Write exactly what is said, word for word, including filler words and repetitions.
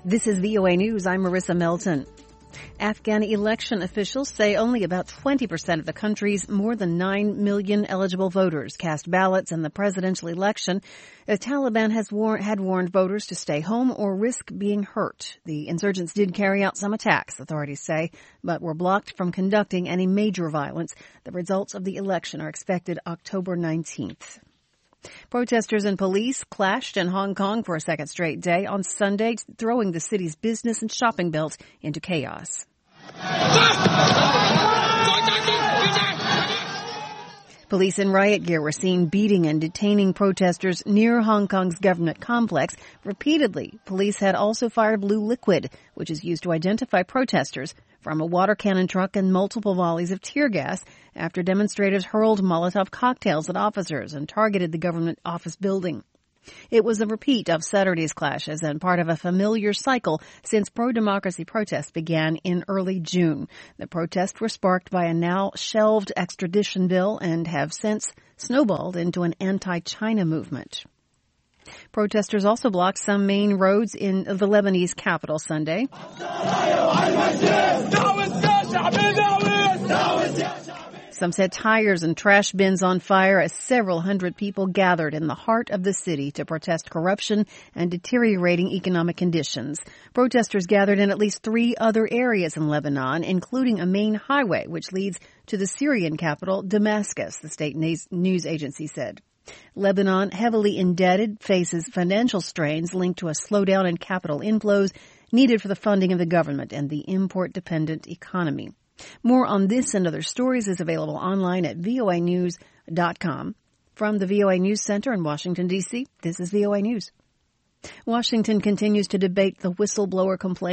This is V O A News. I'm Marissa Melton. Afghan election officials say only about twenty percent of the country's more than nine million eligible voters cast ballots in the presidential election. The Taliban has war- had warned voters to stay home or risk being hurt. The insurgents did carry out some attacks, authorities say, but were blocked from conducting any major violence. The results of the election are expected October nineteenth. Protesters and police clashed in Hong Kong for a second straight day on Sunday, throwing the city's business and shopping belt into chaos. Police in riot gear were seen beating and detaining protesters near Hong Kong's government complex. Repeatedly, police had also fired blue liquid, which is used to identify protesters, from a water cannon truck and multiple volleys of tear gas after demonstrators hurled Molotov cocktails at officers and targeted the government office building. It was a repeat of Saturday's clashes and part of a familiar cycle since pro-democracy protests began in early June. The protests were sparked by a now shelved extradition bill and have since snowballed into an anti-China movement. Protesters also blocked some main roads in the Lebanese capital Sunday. Some set tires and trash bins on fire as several hundred people gathered in the heart of the city to protest corruption and deteriorating economic conditions. Protesters gathered in at least three other areas in Lebanon, including a main highway which leads to the Syrian capital, Damascus, the state news agency said. Lebanon, heavily indebted, faces financial strains linked to a slowdown in capital inflows needed for the funding of the government and the import-dependent economy. More on this and other stories is available online at V O A news dot com. From the V O A News Center in Washington, D C, this is V O A News. Washington continues to debate the whistleblower complaint